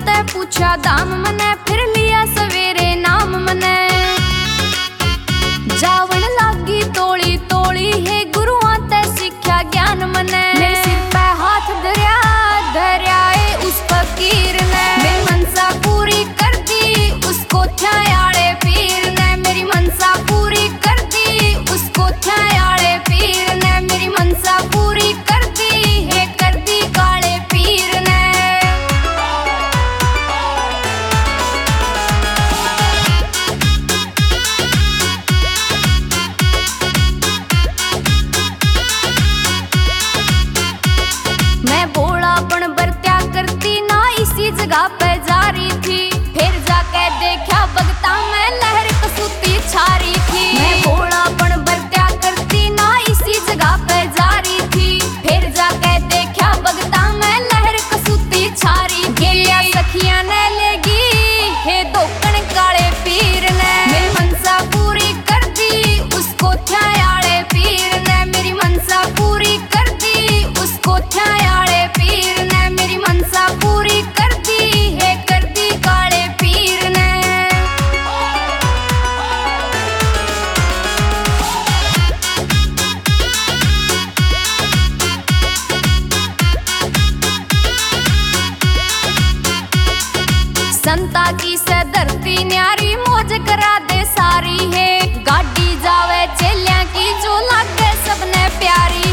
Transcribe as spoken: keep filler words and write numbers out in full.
ते पूछा दाम मने, फिर लिया सवेरे नाम मने। जावण लागी तोली तोली है गुरुआ ते सीख्या ज्ञान मने। मेरे सिर पे हाथ धरया धरयाए उस फकीर ने, मेरी मनसा पूरी कर दी उसको थयाले पीर ने। मेरी मनसा पूरी कर दी उसको थयाले पीर ने। मेरी मनसा पूरी कर दी है कर दी काले पीर ने। मैं भोलापन बरत्या करती ना इसी जगह पे जा रही थी, फिर जाके देखा बगता में लहर कसूती छारी थी। मैं भोलापन बरत्या करती ना इसी जगह पे जा रही थी, फिर जाके देखा बगता में लहर कसूती छारी। गेलिया सखिया ने लेगी हे दोकन काले पीर ने। मेरी मनसा पूरी कर दी उसको थयाले पीर ने। मेरी मनसा पूरी कर दी उसको थयाले पीर ने। मेरी मनसा पूरी कर दी है कर दी काले पीर ने। संता की से धरती न्यारी मौज करा दे सारी है, गाड़ी जावे चेलिया की जो लागे सबने प्यारी